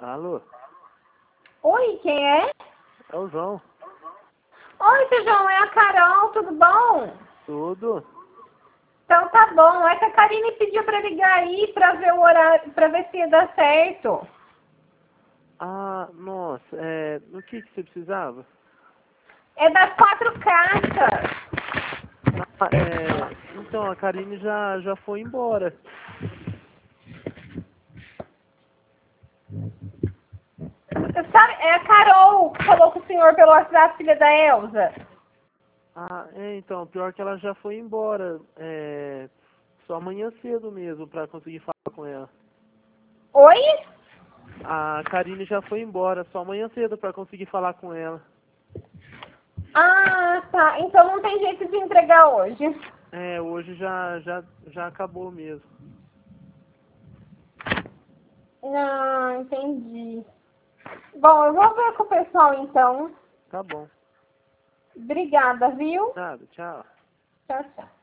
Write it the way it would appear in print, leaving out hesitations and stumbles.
Alô? Oi, quem é? É o João. Oi, seu João, é a Carol, tudo bom? Tudo? Então tá bom, é que a Karine pediu pra ligar aí pra ver o horário, pra ver se ia dar certo. Ah, nossa, o que você precisava? É das 4 caixas. Ah, então, a Karine já foi embora. Sabe, é a Carol que falou com o senhor pelo WhatsApp, filha da Elza. Ah, então, pior que ela já foi embora. Só amanhã cedo mesmo pra conseguir falar com ela. Oi? A Karine já foi embora, só amanhã cedo pra conseguir falar com ela. Ah, tá. Então não tem jeito de entregar hoje. Hoje já acabou mesmo. Não, entendi. Bom, eu vou ver com o pessoal então. Tá bom. Obrigada, viu? Nada, tchau. Tchau, tchau.